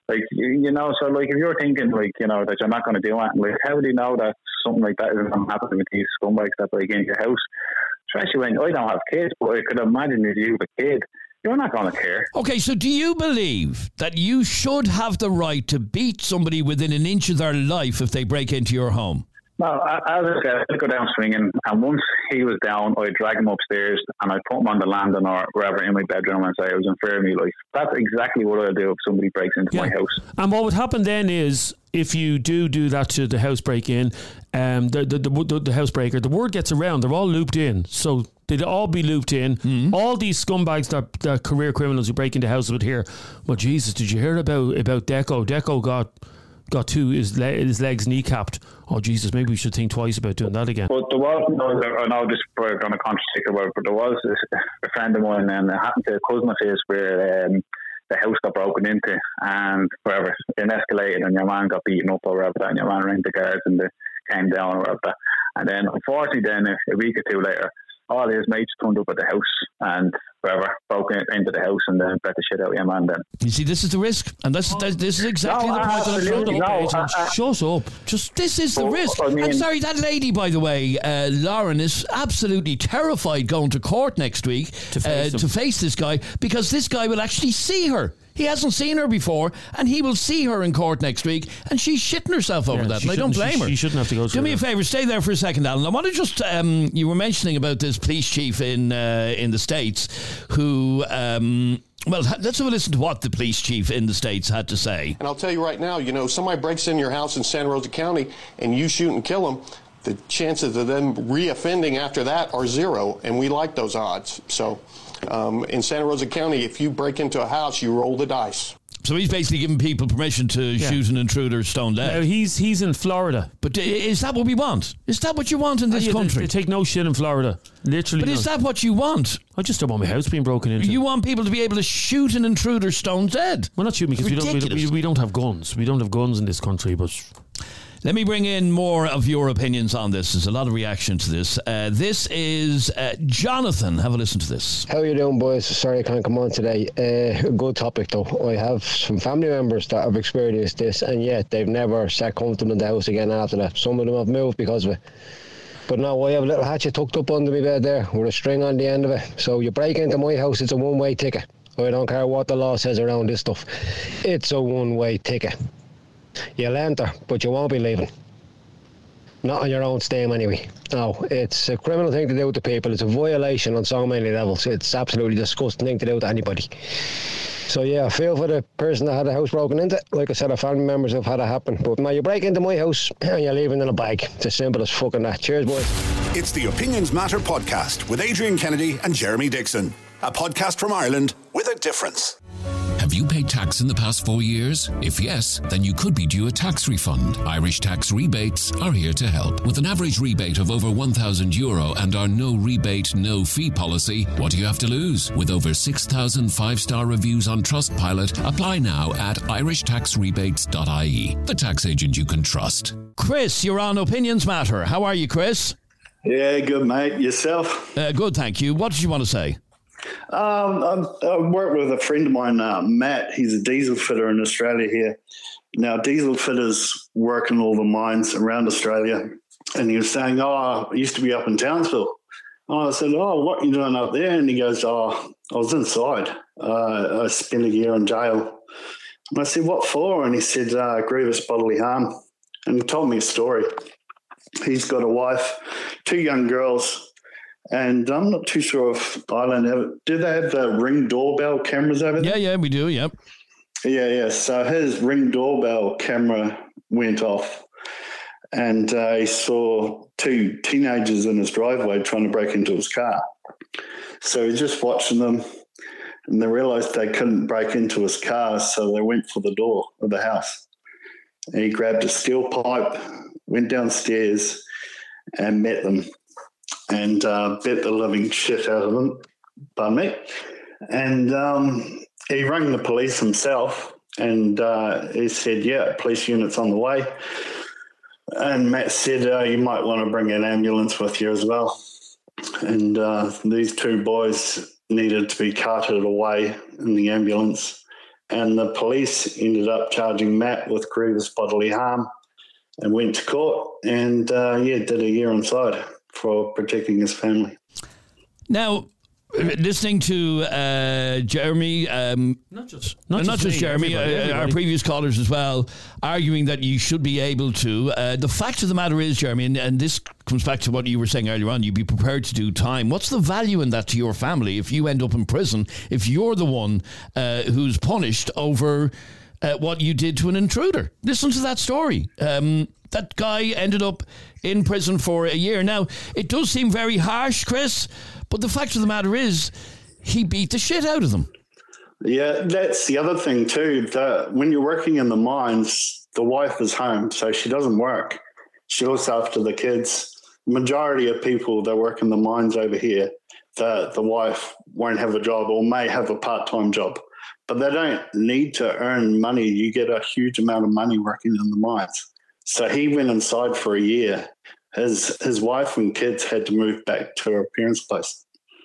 Like, you know, so like if you're thinking like, you know, that you're not going to do anything, like how do you know that something like that isn't going to happen with these scumbags that break into your house? Especially when I don't have kids, but I could imagine if you have a kid, you're not going to care. Okay, so do you believe that you should have the right to beat somebody within an inch of their life if they break into your home? No, I, I was I'd go down swinging, and once he was down, I'd drag him upstairs and I'd put him on the landing or wherever in my bedroom and say I was in fear of my life. That's exactly what I'll do if somebody breaks into yeah. my house. And what would happen then is, if you do do that to the house break-in, um, the, the, the, the housebreaker, the word gets around, they're all looped in. So they'd all be looped in. Mm-hmm. All these scumbags, that, that career criminals who break into houses would hear, well, Jesus, did you hear about, about Deco? Deco got... got two his, le- his legs kneecapped. Oh Jesus, maybe we should think twice about doing that again. But there was, no, there, I know this is going to contradict the word, but there was a friend of mine, and it happened to a cousin of his, where um, the house got broken into and whatever, it escalated and your man got beaten up or whatever that, and your man rang the guards and they came down or whatever that. And then unfortunately then a, a week or two later, all his mates turned up at the house and whatever, broke into the house and then bet the shit out of your man then. You see, this is the risk, and this, this, this is exactly no, the point that I'm trying to no, make. uh, uh, Shut up. Just, this is the but, risk. I mean, I'm sorry, that lady, by the way, uh, Lauren, is absolutely terrified going to court next week to face, uh, to face this guy, because this guy will actually see her. He hasn't seen her before, and he will see her in court next week, and she's shitting herself over yeah, that, and I don't blame she, her. She shouldn't have to go through Do me that. a favour, stay there for a second, Alan. I want to just, um, you were mentioning about this police chief in uh, in the States who, um, well, let's have a listen to what the police chief in the States had to say. And I'll tell you right now, you know, somebody breaks in your house in Santa Rosa County and you shoot and kill them, the chances of them reoffending after that are zero, and we like those odds. So um, in Santa Rosa County, if you break into a house, you roll the dice. So he's basically giving people permission to yeah. shoot an intruder stone dead. Now he's he's in Florida. But is that what we want? Is that what you want in this yeah, country? They, they take no shit in Florida. Literally. But no. is that what you want? I just don't want my house being broken into. You want people to be able to shoot an intruder stone dead? Well, not shoot me, because we don't, we, we don't have guns. We don't have guns in this country, but... Let me bring in more of your opinions on this. There's a lot of reaction to this. Uh, this is uh, Jonathan. Have a listen to this. How you doing, boys? Sorry I can't come on today. Uh, a good topic, though. I have some family members that have experienced this, and yet they've never sat comfortable in the house again after that. Some of them have moved because of it. But now I have a little hatchet tucked up under my bed there with a string on the end of it. So you break into my house, it's a one-way ticket. I don't care what the law says around this stuff. It's a one-way ticket. You'll enter, but you won't be leaving. Not on your own steam anyway. No, it's a criminal thing to do to people. It's a violation on so many levels. It's absolutely disgusting thing to do to anybody. So yeah, I feel for the person that had a house broken into. Like I said, our family members have had it happen. But now you break into my house and you're leaving in a bag. It's as simple as fucking that. Cheers, boys. It's the Opinions Matter podcast with Adrian Kennedy and Jeremy Dixon. A podcast from Ireland with a difference. Have you paid tax in the past four years? If yes, then you could be due a tax refund. Irish Tax Rebates are here to help. With an average rebate of over one thousand euro and our no rebate, no fee policy, what do you have to lose? With over six thousand five-star reviews on Trustpilot, apply now at irish tax rebates dot I E. The tax agent you can trust. Chris, you're on Opinions Matter. How are you, Chris? Yeah, good, mate. Yourself? Uh, good, thank you. What did you want to say? Um, I, I work with a friend of mine, uh, Matt. He's a diesel fitter in Australia here. Now, diesel fitters work in all the mines around Australia. And he was saying, oh, I used to be up in Townsville. And I said, oh, what are you doing up there? And he goes, oh, I was inside. Uh, I spent a year in jail. And I said, what for? And he said, uh, grievous bodily harm. And he told me a story. He's got a wife, two young girls. And I'm not too sure if Ireland have, do they have the Ring doorbell cameras over there? Yeah, yeah, we do, yep. Yeah, yeah. So his Ring doorbell camera went off and uh, he saw two teenagers in his driveway trying to break into his car. So he's just watching them and they realised they couldn't break into his car, so they went for the door of the house. And he grabbed a steel pipe, went downstairs and met them. And uh, bit the living shit out of them, pardon me. And um, he rang the police himself and uh, he said, yeah, police unit's on the way. And Matt said, uh, you might want to bring an ambulance with you as well. And uh, these two boys needed to be carted away in the ambulance And the police ended up charging Matt with grievous bodily harm and went to court and, uh, yeah, did a year inside for protecting his family. Now, listening to uh, Jeremy, um, not just not, not just, just me, Jeremy, everybody, uh, everybody. our previous callers as well, arguing that you should be able to. Uh, the fact of the matter is, Jeremy, and, and this comes back to what you were saying earlier on, you'd be prepared to do time. What's the value in that to your family if you end up in prison, if you're the one uh, who's punished over uh, what you did to an intruder? Listen to that story. Um, that guy ended up in prison for a year. Now, it does seem very harsh, Chris, but the fact of the matter is, he beat the shit out of them. Yeah, that's the other thing too. That when you're working in the mines, the wife is home, so she doesn't work. She looks after the kids. Majority of people that work in the mines over here, the the wife won't have a job or may have a part-time job, but they don't need to earn money. You get a huge amount of money working in the mines. So he went inside for a year. His his wife and kids had to move back to her parents' place.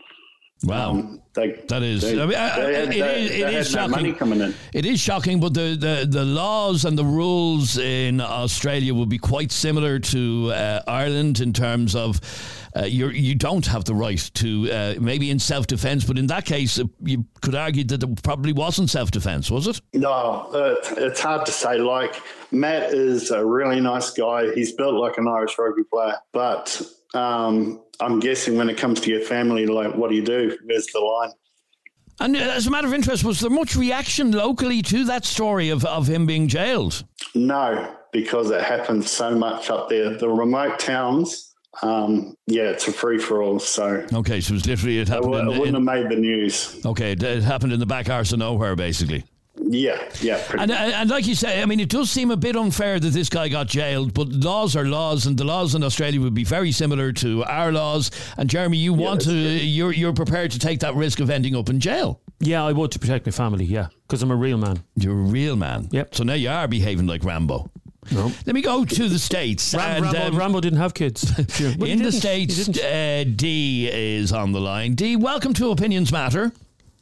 Wow, um, they, that is. They, I mean, I, they I, had, it they, is, they it had is no shocking. money coming in. It is shocking, but the, the, the laws and the rules in Australia will be quite similar to uh, Ireland in terms of uh, you you don't have the right to uh, maybe in self defence, but in that case, uh, you could argue that it probably wasn't self defence, was it? No, uh, it's hard to say. Like, Matt is a really nice guy. He's built like an Irish rugby player, but um, I'm guessing when it comes to your family, like, what do you do? Where's the line? And as a matter of interest, was there much reaction locally to that story of, of him being jailed? No, because it happens so much up there. The remote towns, um, yeah, it's a free-for-all. So okay, so it was literally it happened. It, w- in, it wouldn't in, have made the news. Okay, it, it happened in the back arse of nowhere, basically. Yeah, yeah. And, and like you say, I mean, it does seem a bit unfair that this guy got jailed, but laws are laws, and the laws in Australia would be very similar to our laws. And Jeremy, you yeah, want to, you're you're prepared to take that risk of ending up in jail. Yeah, I would, to protect my family, yeah, because I'm a real man. You're a real man. Yep. So now you are behaving like Rambo. No. Let me go to the States. Ram- and, Rambo, um, Rambo didn't have kids. In the States, uh, Dee is on the line. Dee, welcome to Opinions Matter.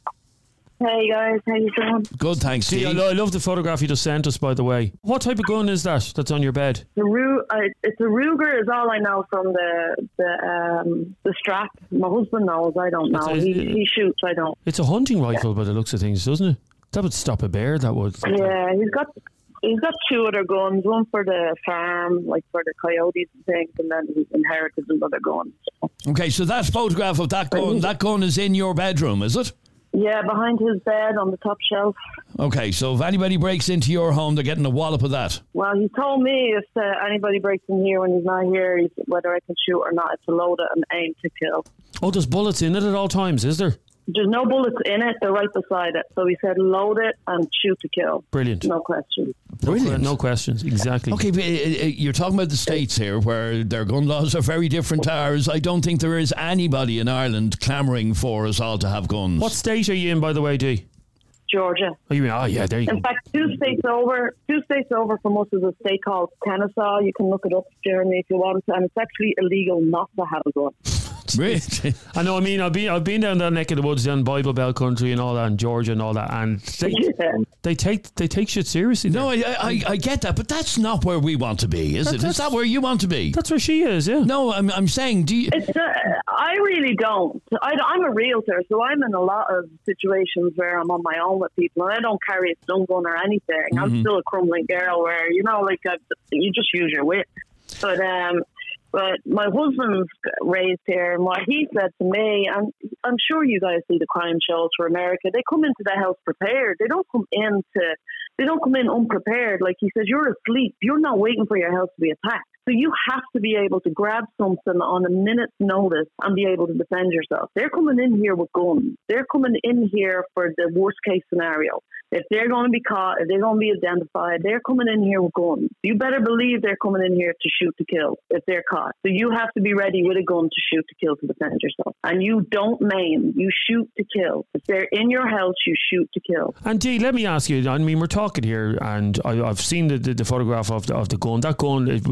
Hey guys, how you doing? Good, thanks, Dee. I, lo- I love the photograph you just sent us, by the way. What type of gun is that that's on your bed? The Ru- uh, it's a Ruger is all I know from the the um, the strap. My husband knows, I don't know. A, he, he shoots, I don't. It's a hunting rifle by the looks of things, doesn't it? That would stop a bear, that would. Yeah, he's got he's got two other guns, one for the farm, like for the coyotes and things, and then he's inherited another gun. Okay, so that photograph of that gun, that gun is in your bedroom, is it? Yeah, behind his bed on the top shelf. Okay, so if anybody breaks into your home, they're getting a wallop of that. Well, he told me if uh, anybody breaks in here when he's not here, he's, whether I can shoot or not, it's a load it and aim to kill. Oh, there's bullets in it at all times, is there? There's no bullets in it. They're right beside it. So he said, load it and shoot to kill. Brilliant. No questions. Brilliant. No questions, exactly. Okay, but you're talking about the States here where their gun laws are very different to ours. I don't think there is anybody in Ireland clamouring for us all to have guns. What state are you in, by the way, Dee? Georgia. Oh, you mean, oh yeah, there you in go. In fact, two states over, two states over from us is a state called Kennesaw. You can look it up, Jeremy, if you want to. And it's actually illegal not to have a gun. Really? I know. I mean, I've been I've been down that neck of the woods, down Bible Belt country and all that, and Georgia and all that, and they yeah. they take they take shit seriously. No, I, I I get that, but that's not where we want to be, is that, it? Is that where you want to be? That's where she is. Yeah. No, I'm I'm saying, do you? It's, uh, I really don't. I, I'm a realtor, so I'm in a lot of situations where I'm on my own with people, and I don't carry a stun gun or anything. Mm-hmm. I'm still a crumbling girl, where you know, like I've, you just use your wit, but um. But my husband's raised here, and what he said to me, and I'm sure you guys see the crime shows for America, they come into the house prepared. They don't come in to, they don't come in unprepared. Like he says, you're asleep. You're not waiting for your house to be attacked. So you have to be able to grab something on a minute's notice and be able to defend yourself. They're coming in here with guns. They're coming in here for the worst case scenario. If they're going to be caught, if they're going to be identified, they're coming in here with guns. You better believe they're coming in here to shoot to kill if they're caught. So you have to be ready with a gun to shoot to kill to defend yourself. And you don't maim. You shoot to kill. If they're in your house, you shoot to kill. And Dee, let me ask you, I mean, we're talking here, and I, I've seen the, the, the photograph of the, of the gun. That gun, it would, it would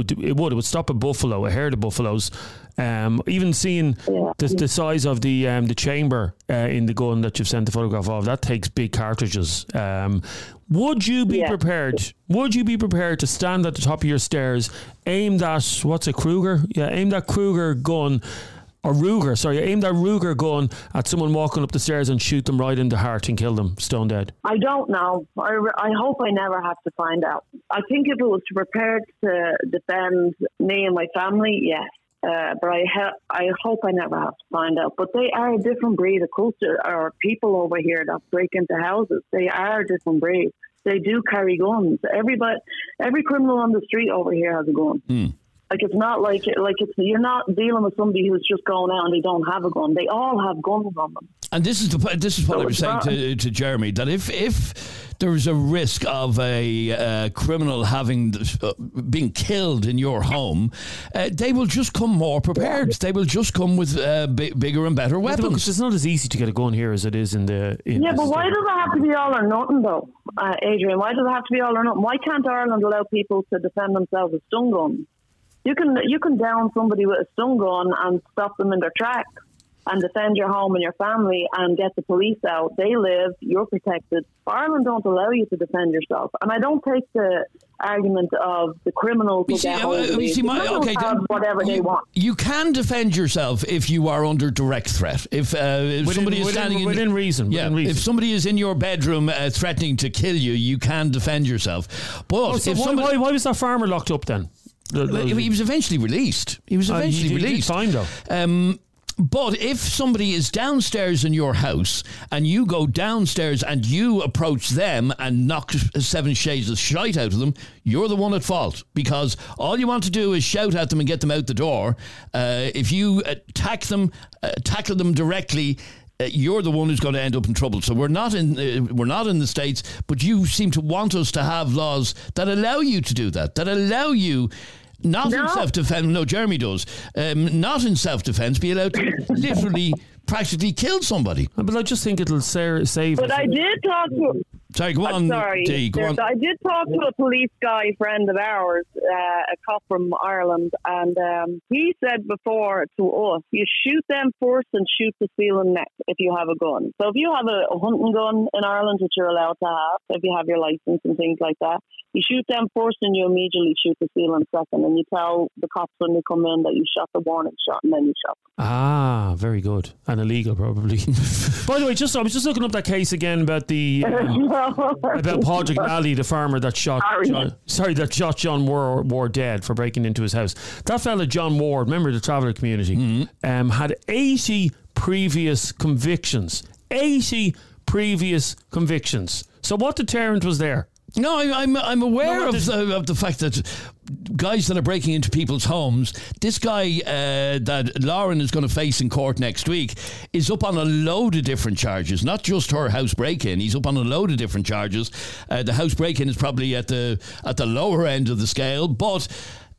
would. It would stop a buffalo, a herd of buffaloes. Um, even seeing yeah. the, the size of the um, the chamber uh, in the gun that you've sent the photograph of, that takes big cartridges. Um, would you be yeah. prepared? Would you be prepared to stand at the top of your stairs, aim that what's a Kruger? Yeah, aim that Kruger gun. Or Ruger, sorry, aim that Ruger gun at someone walking up the stairs and shoot them right in the heart and kill them stone dead? I don't know. I, I hope I never have to find out. I think if it was prepared to defend me and my family, yes. Uh, but I ha- I hope I never have to find out. But they are a different breed of culture, or people over here that break into houses. They are a different breed. They do carry guns. Everybody, every criminal on the street over here has a gun. Mm. Like, it's not like like it's you're not dealing with somebody who's just going out and they don't have a gun. They all have guns on them. And this is the this is what so I was saying to, to Jeremy, that if if there is a risk of a uh, criminal having uh, being killed in your home, uh, they will just come more prepared. They will just come with uh, b- bigger and better weapons. Because it's not as easy to get a gun here as it is in the. In yeah, the but why state. does it have to be all or nothing, though, uh, Adrian? Why does it have to be all or nothing? Why can't Ireland allow people to defend themselves with stun guns? You can you can down somebody with a stun gun and stop them in their tracks and defend your home and your family and get the police out. They live, you're protected. Ireland don't allow you to defend yourself. And I don't take the argument of the criminals will get hold of you. See, my, okay, have whatever you, they want. You can defend yourself if you are under direct threat. If, uh, if within, somebody is within, standing within in, reason, yeah, within reason. If somebody is in your bedroom uh, threatening to kill you, you can defend yourself. But oh, so if why, somebody, why, why was that farmer locked up then? The, the, he was eventually released. He was eventually uh, he, he released. Fine though. Um, But if somebody is downstairs in your house and you go downstairs and you approach them and knock seven shades of shite out of them, you're the one at fault, because all you want to do is shout at them and get them out the door. Uh, if you attack them, uh, tackle them directly, Uh, you're the one who's going to end up in trouble. So we're not in uh, we're not in the States, but you seem to want us to have laws that allow you to do that, that allow you not no. in self-defense. No, Jeremy does. Um, not in self-defense, be allowed to literally practically kill somebody. But I just think it'll sa- save. But I did talk to. Sorry, go on. I'm sorry. Dee, go on. I did talk to a police guy, friend of ours, uh, a cop from Ireland, and um, he said before to us, you shoot them first and shoot the ceiling next if you have a gun. So if you have a, a hunting gun in Ireland, which you're allowed to have, if you have your license and things like that, you shoot them first and you immediately shoot the ceiling second, and you tell the cops when they come in that you shot the warning shot and then you shot them. Ah, very good. And illegal, probably. By the way, just I was just looking up that case again about the um, about Padraig Nally, the farmer that shot sorry. John, sorry that shot John Ward, Ward dead for breaking into his house. That fella John Ward, remember the Traveller community, mm-hmm. um, had eighty previous convictions. Eighty previous convictions. So what deterrent was there? No, I, I'm I'm aware no, of the, of the fact that guys that are breaking into people's homes, this guy uh, that Lauren is going to face in court next week is up on a load of different charges, not just her house break-in. He's up on a load of different charges. Uh, the house break-in is probably at the at the lower end of the scale, but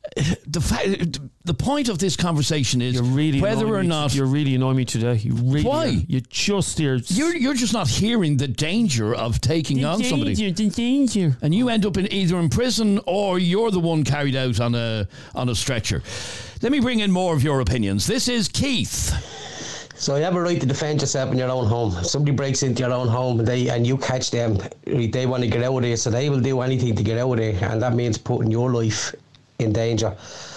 the fact, the point of this conversation is really whether or not to, you're really annoying me today. You really why are. You just you're, you're you're just not hearing the danger of taking the on danger, somebody. The danger, and you end up in either in prison or you're the one carried out on a on a stretcher. Let me bring in more of your opinions. This is Keith. So you have a right to defend yourself in your own home. If somebody breaks into your own home and they and you catch them, they want to get out of there, so they will do anything to get out of there, and that means putting your life in danger.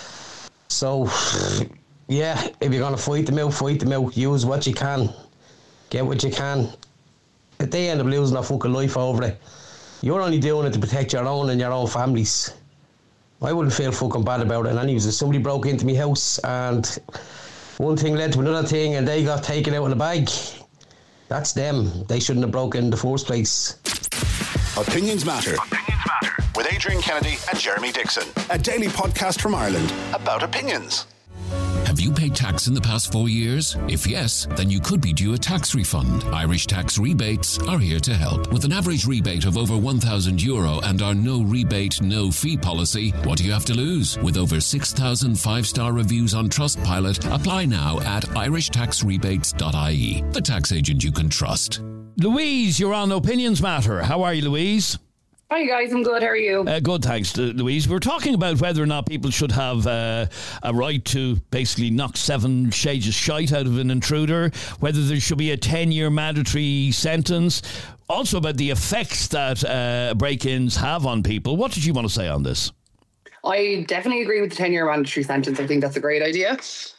So, yeah, if you're going to fight them out, fight them out. Use what you can. Get what you can. If they end up losing their fucking life over it, you're only doing it to protect your own and your own families. I wouldn't feel fucking bad about it. And anyways, if somebody broke into my house and one thing led to another thing and they got taken out in a bag, that's them. They shouldn't have broken in the first place. Opinions Matter. Opinions Matter. With Adrian Kennedy and Jeremy Dixon. A daily podcast from Ireland about opinions. Have you paid tax in the past four years? If yes, then you could be due a tax refund. Irish Tax Rebates are here to help. With an average rebate of over one thousand euro and our no rebate, no fee policy, what do you have to lose? With over six thousand five-star reviews on Trustpilot, apply now at irish tax rebates dot I E. The tax agent you can trust. Louise, you're on Opinions Matter. How are you, Louise? Hi guys, I'm good. How are you? Uh, good, thanks, uh, Louise. We're talking about whether or not people should have uh, a right to basically knock seven shades of shite out of an intruder, whether there should be a ten-year mandatory sentence, also about the effects that uh, break-ins have on people. What did you want to say on this? I definitely agree with the ten-year mandatory sentence. I think that's a great idea.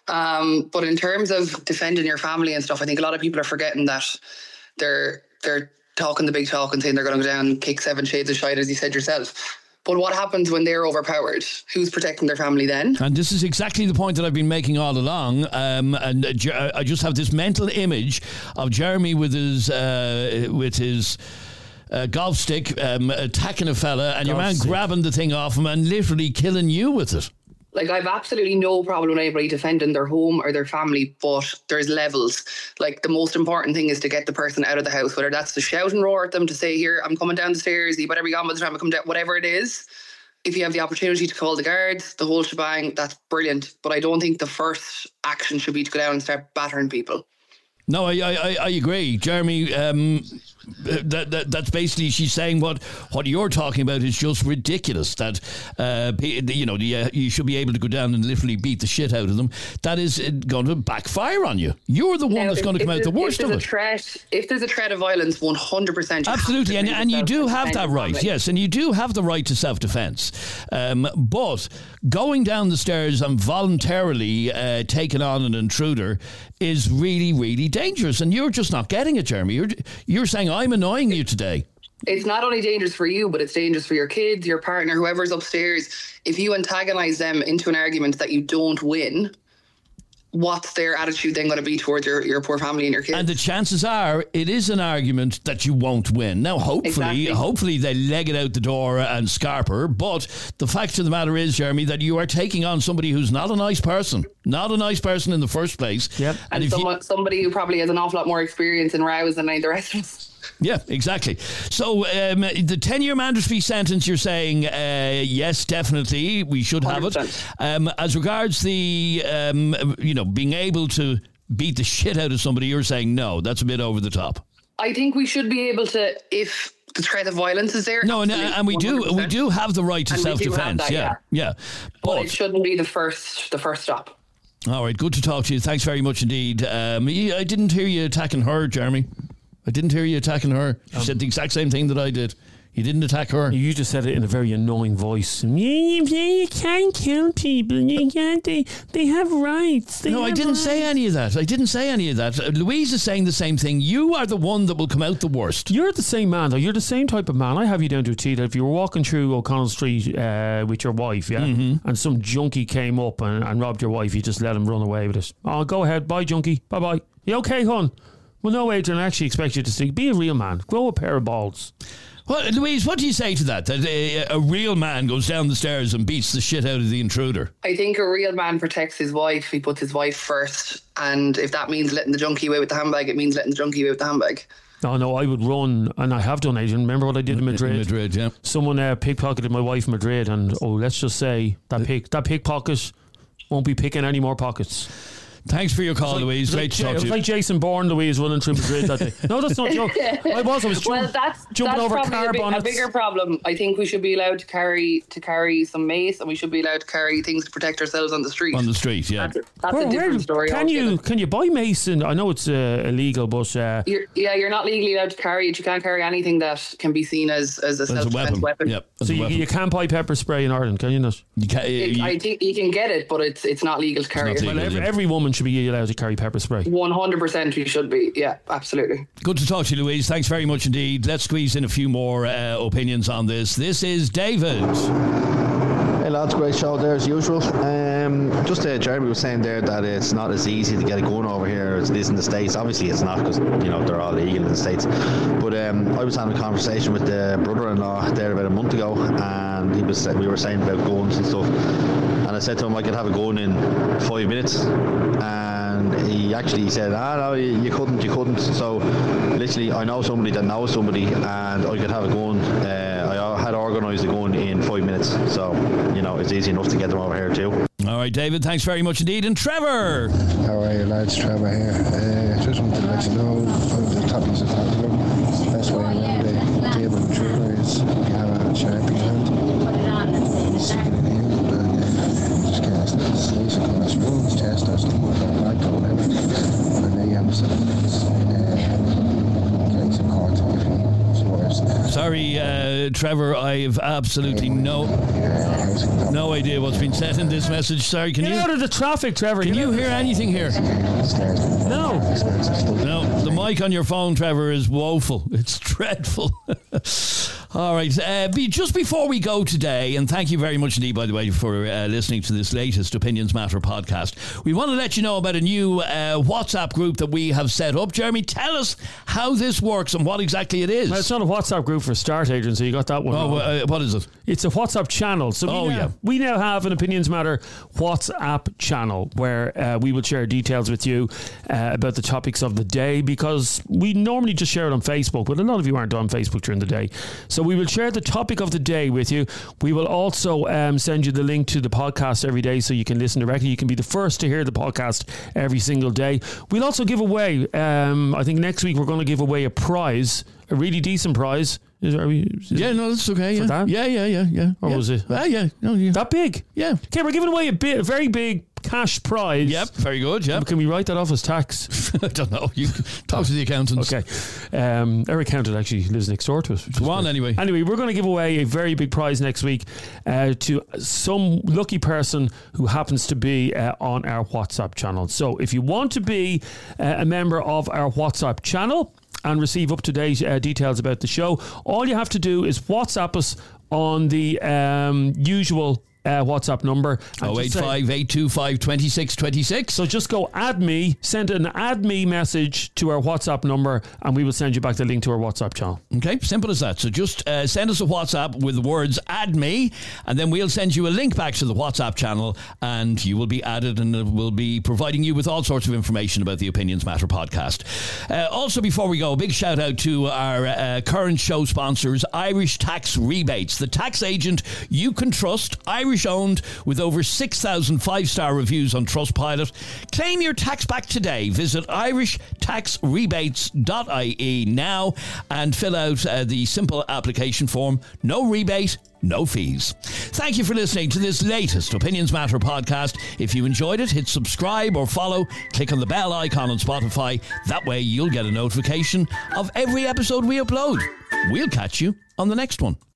Um, but in terms of defending your family and stuff, I think a lot of people are forgetting that they're they're talking the big talk and saying they're going to go down and kick seven shades of shite, as you said yourself. But what happens when they're overpowered? Who's protecting their family then? And this is exactly the point that I've been making all along. Um, and uh, I just have this mental image of Jeremy with his uh, with his uh, golf stick um, attacking a fella, and golf your man stick. grabbing the thing off him and literally killing you with it. Like, I've absolutely no problem with anybody defending their home or their family, but there's levels. Like, the most important thing is to get the person out of the house, whether that's to shout and roar at them, to say, here, I'm coming down the stairs, you better be gone by the time I come down, whatever it is. If you have the opportunity to call the guards, the whole shebang, that's brilliant. But I don't think the first action should be to go down and start battering people. No, I I, I agree, Jeremy. Um, that, that that's basically, she's saying what what you're talking about is just ridiculous. That uh, you know, you, you should be able to go down and literally beat the shit out of them. That is going to backfire on you. You're the one now, that's going to come out the worst of it. Threat, if there's a threat of violence, one hundred percent. Absolutely, and and you do have that right. Family. Yes, and you do have the right to self-defense. Um, but going down the stairs and voluntarily uh, taking on an intruder is really, really dangerous, and you're just not getting it, Jeremy. You're you're saying I'm annoying you today. It's not only dangerous for you, but it's dangerous for your kids, your partner, whoever's upstairs. If you antagonise them into an argument that you don't win, what's their attitude then going to be towards your, your poor family and your kids? And the chances are it is an argument that you won't win. Now, hopefully, exactly. hopefully they leg it out the door and scarp her. But the fact of the matter is, Jeremy, that you are taking on somebody who's not a nice person. Not a nice person in the first place. Yep. And, and someone, you, somebody who probably has an awful lot more experience in rows than any of the rest of us. Yeah, exactly. So um, the ten-year mandatory sentence, you're saying, uh, yes, definitely, we should have one hundred percent. It. Um, as regards the, um, you know, being able to beat the shit out of somebody, you're saying, no, that's a bit over the top. I think we should be able to, if the threat of violence is there. No, and, and we do we do have the right to and self-defense. That, yeah, yeah. yeah. But, but it shouldn't be the first the first stop. All right, good to talk to you. Thanks very much indeed. Um, I didn't hear you attacking her, Jeremy. I didn't hear you attacking her. You um, said the exact same thing that I did. You didn't attack her. You just said it in a very annoying voice. You can't kill people. You can't. They, they have rights. They no, have I didn't rights. say any of that. I didn't say any of that. Uh, Louise is saying the same thing. You are the one that will come out the worst. You're the same man, though. You're the same type of man. I have you down to a T that if you were walking through O'Connell Street uh, with your wife, yeah, mm-hmm. and some junkie came up and, and robbed your wife, you just let him run away with it. Oh, go ahead. Bye, junkie. Bye-bye. You okay, hon? Well, no, Adrian, I actually expect you to speak. Be a real man. Grow a pair of balls. Well, Louise, what do you say to that? That a, a real man goes down the stairs and beats the shit out of the intruder? I think a real man protects his wife. He puts his wife first. And if that means letting the junkie away with the handbag, it means letting the junkie away with the handbag. No, no, I would run, and I have done, Adrian. Remember what I did in Madrid? In Madrid, yeah. Someone uh, pickpocketed my wife in Madrid, and, oh, let's just say that, pick, that pickpocket won't be picking any more pockets. Thanks for your call, like, Louise. Great like, to talk to you. It was like Jason Bourne, Louise, running through Madrid that day. No, that's not a joke. I was. I was well, that's, jumping that's over probably car a, big, bonnets. a bigger problem. I think we should be allowed to carry to carry some mace, and we should be allowed to carry things to protect ourselves on the street. On the street, yeah. That's, a, that's where, a different where, story. Can altogether. you can you buy mace? In, I know it's uh, illegal, but uh, you're, yeah, you're not legally allowed to carry it. You can't carry anything that can be seen as, as a self-defense weapon. weapon. Yep, so you, weapon. you can't buy pepper spray in Ireland, can you not? You can, uh, it, you, I think you can get it, but it's it's not legal to carry it. Well, every, every woman should be allowed to carry pepper spray. one hundred percent we should be, yeah, absolutely. Good to talk to you, Louise. Thanks very much indeed. Let's squeeze in a few more uh, opinions on this. This is David. Hey lads, great show there as usual. Um, just uh, Jeremy was saying there that it's not as easy to get a gun over here as it is in the States. Obviously it's not, because you know they're all legal in the States. But um, I was having a conversation with the brother-in-law there about a month ago, and he was we were saying about guns and stuff. And I said to him I could have a gun in five minutes, and he actually said, "Ah no, you, you couldn't, you couldn't." So literally, I know somebody that knows somebody, and I could have a gun. Uh, I had organised a gun in five minutes, so you know it's easy enough to get them over here too. All right, David, thanks very much indeed. And Trevor, how are you, lads? Trevor here. Uh, just wanted to let you know the topics of talking about. Best way around the table intruder is you have a got sharp in hand. Sticking it in, and uh, just kind of slice across from his chest or something like that, like or whatever. And they have some uh, case of court if he swears. Sorry, uh, Trevor, I have absolutely no no idea what's been said in this message. Sorry, can Get you out of the traffic, Trevor? Can you hear anything here? No. No, the mic on your phone, Trevor, is woeful. It's dreadful. All right. Uh, be, just before we go today, and thank you very much indeed, by the way, for uh, listening to this latest Opinions Matter podcast, we want to let you know about a new uh, WhatsApp group that we have set up. Jeremy, tell us how this works and what exactly it is. Well, it's not a WhatsApp group for a start, Adrian, so you got that one. Oh, uh, what is it? It's a WhatsApp channel. So oh, we now, yeah. We now have an Opinions Matter WhatsApp channel where uh, we will share details with you uh, about the topics of the day, because we normally just share it on Facebook, but a lot of you aren't on Facebook during the day. So we will share the topic of the day with you. We will also um, send you the link to the podcast every day so you can listen directly. You can be the first to hear the podcast every single day. We'll also give away, um, I think next week we're going to give away a prize, a really decent prize. Is, are we, is yeah, no, that's okay. Yeah. That? yeah, yeah, yeah, yeah. Or yeah. was it? Ah, yeah. No, yeah. That big? Yeah. Okay, we're giving away a bit, a very big cash prize. Yep, very good. Yeah. Can we write that off as tax? I don't know. You talk to the accountants. Okay. Um, our accountant actually lives next door to us. Go on, anyway. Anyway, we're going to give away a very big prize next week uh, to some lucky person who happens to be uh, on our WhatsApp channel. So if you want to be uh, a member of our WhatsApp channel and receive up-to-date uh, details about the show, all you have to do is WhatsApp us on the um, usual Uh, WhatsApp number oh eight five, eight two five, two six two six. So just go add me, send an add me message to our WhatsApp number, and we will send you back the link to our WhatsApp channel. Okay, simple as that. So just uh, send us a WhatsApp with the words add me, and then we'll send you a link back to the WhatsApp channel, and you will be added, and it will be providing you with all sorts of information about the Opinions Matter podcast. Uh, also, before we go, a big shout out to our uh, current show sponsors, Irish Tax Rebates, the tax agent you can trust, Irish owned, with over six thousand five-star reviews on Trustpilot. Claim your tax back today. Visit irish tax rebates dot I E now and fill out uh, the simple application form. No rebate, no fees. Thank you for listening to this latest Opinions Matter podcast. If you enjoyed it, hit subscribe or follow. Click on the bell icon on Spotify. That way you'll get a notification of every episode we upload. We'll catch you on the next one.